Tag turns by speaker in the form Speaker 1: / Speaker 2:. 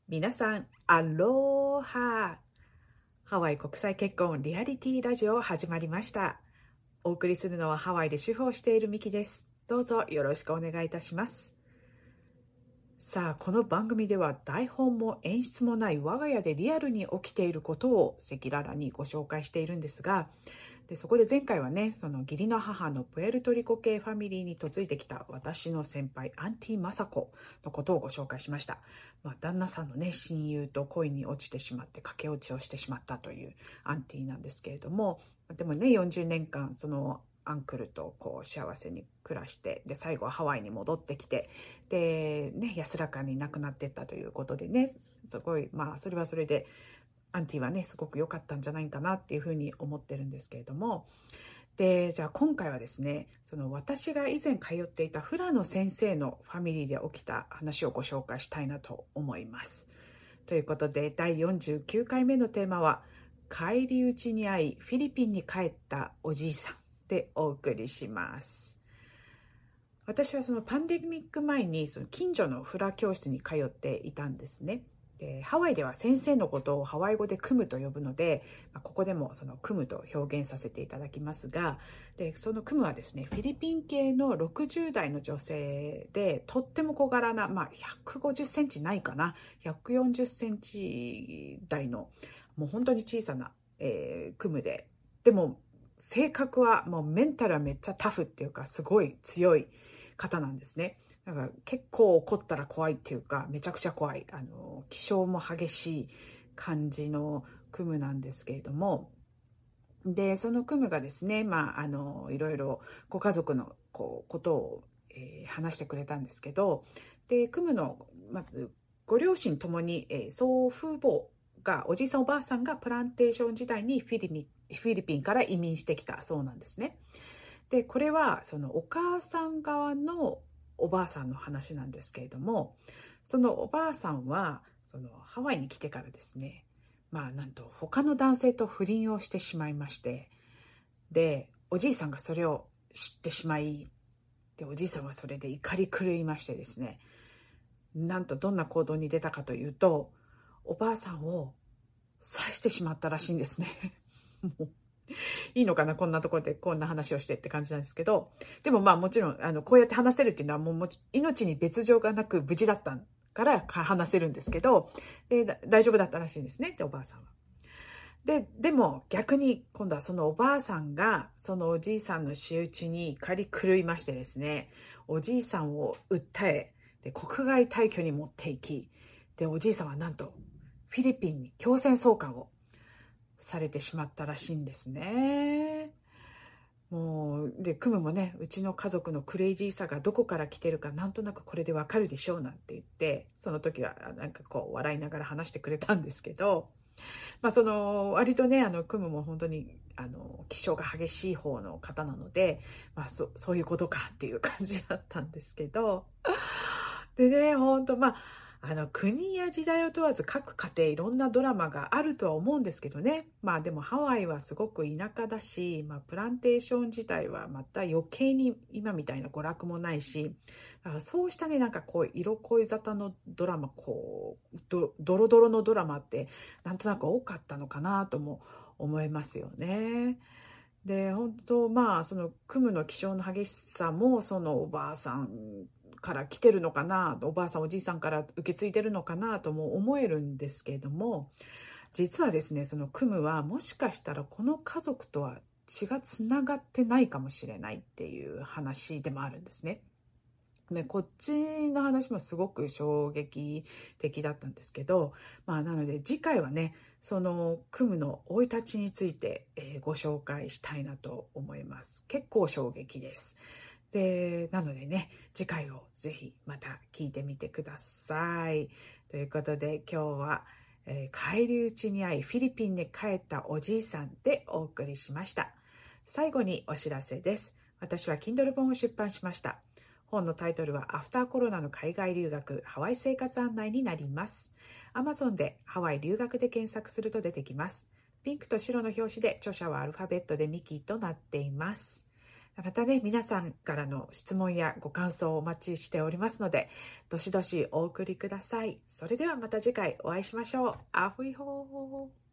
Speaker 1: 皆さん、アローハ。ハワイ国際結婚リアリティラジオ始まりました。お送りするのはハワイで主婦をしているミキです。どうぞよろしくお願いいたします。さあ、この番組では台本も演出もない我が家でリアルに起きていることを赤裸々にご紹介しているんですが、そこで前回はね、その義理の母のプエルトリコ系ファミリーに嫁いできた私の先輩アンティ・マサコのことをご紹介しました。旦那さんのね、親友と恋に落ちてしまって駆け落ちをしてしまったというアンティなんですけれども、でもね、40年間そのアンクルとこう幸せに暮らして、で最後はハワイに戻ってきて、でね、安らかに亡くなっていったということでね、すごいそれはそれでアンティはねすごく良かったんじゃないかなっていうふうに思ってるんですけれども、でじゃあ今回はですね、その私が以前通っていたフラの先生のファミリーで起きた話をご紹介したいなと思います。ということで第49回目のテーマは、返り討ちに遭いフィリピンに帰ったおじいさんでお送りします。私はそのパンデミック前にその近所のフラ教室に通っていたんですね。でハワイでは先生のことをハワイ語でクムと呼ぶので、ここでもそのクムと表現させていただきますが、でそのクムはですね、フィリピン系の60代の女性で、とっても小柄な、150センチないかな、140センチ台のもう本当に小さな、クムで、でも性格はもうメンタルはめっちゃタフっていうか、すごい強い方なんですね。だから結構怒ったら怖いっていうか、めちゃくちゃ怖い、気性も激しい感じのクムなんですけれども、でそのクムがですね、いろいろご家族のことを、話してくれたんですけど、でクムのまずご両親ともに、祖父母が、おじいさんおばあさんがプランテーション時代にフィリピンから移民してきたそうなんですね。でこれはそのお母さん側のおばあさんの話なんですけれども、そのおばあさんはそのハワイに来てからですね、なんと他の男性と不倫をしてしまいまして、でおじいさんがそれを知ってしまい、でおじいさんはそれで怒り狂いましてですね、なんとどんな行動に出たかというと、おばあさんを刺してしまったらしいんですね。もういいのかな、こんなところでこんな話をしてって感じなんですけど、でももちろんこうやって話せるっていうのはもう命に別状がなく無事だったから話せるんですけど、で大丈夫だったらしいんですね、でおばあさんは。でも逆に今度はそのおばあさんがそのおじいさんの仕打ちに怒り狂いましてですね、おじいさんを訴え、で国外退去に持っていき、でおじいさんはなんとフィリピンに強制送還をされてしまったらしいんですね。もうでクムもね、うちの家族のクレイジーさがどこから来てるかなんとなくこれでわかるでしょうなんて言って、その時はなんかこう笑いながら話してくれたんですけど、その割とね、クムも本当に気性が激しい方の方なので、そういうことかっていう感じだったんですけど、でね、本当国や時代を問わず各家庭いろんなドラマがあるとは思うんですけどね。でもハワイはすごく田舎だし、プランテーション自体はまた余計に今みたいな娯楽もないし、だからそうしたね、なんかこう色恋沙汰のドラマ、ドロドロのドラマってなんとなく多かったのかなとも思いますよね。で本当そのクムの気性の激しさもそのおばあさんから来てるのかな、おばあさんおじいさんから受け継いでるのかなとも思えるんですけれども、実はですね、そのクムはもしかしたらこの家族とは血がつながってないかもしれないっていう話でもあるんですね。こっちの話もすごく衝撃的だったんですけど、なので次回はね、そのクムの生い立ちについて、ご紹介したいなと思います。結構衝撃です。でなのでね、次回をぜひまた聞いてみてください。ということで今日は、返り討ちに遭いフィリピンに帰ったおじいさんでお送りしました。最後にお知らせです。私は Kindle 本を出版しました。本のタイトルはアフターコロナの海外留学ハワイ生活案内になります。 Amazon でハワイ留学で検索すると出てきます。ピンクと白の表紙で著者はアルファベットでミキとなっています。 またね、皆さんからの質問やご感想をお待ちしておりますので、どしどしお送りください。それではまた次回お会いしましょう。アフイホー。